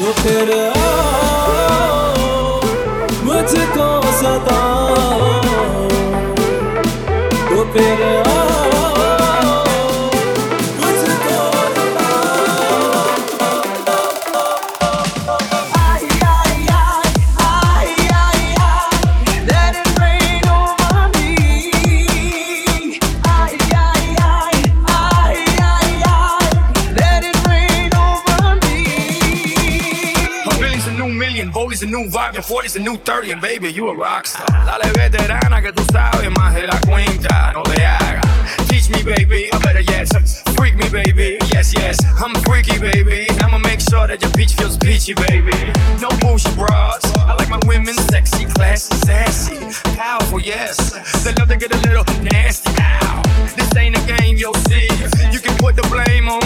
तो फिर आओ मुझको सताओ, तो फिर It's a new vibe, and 40's a new 30, and baby, you a rockstar. Dale veterana que tú sabes más de la cuenta, no le hagas. Teach me, baby, or better yet, freak me, baby. Yes, yes, I'm freaky, baby. I'ma make sure that your peach feels peachy, baby. No bullshit bras. I like my women sexy, classy, sassy, powerful, yes. They love to get a little nasty. Ow. This ain't a game, you'll see. You can put the blame on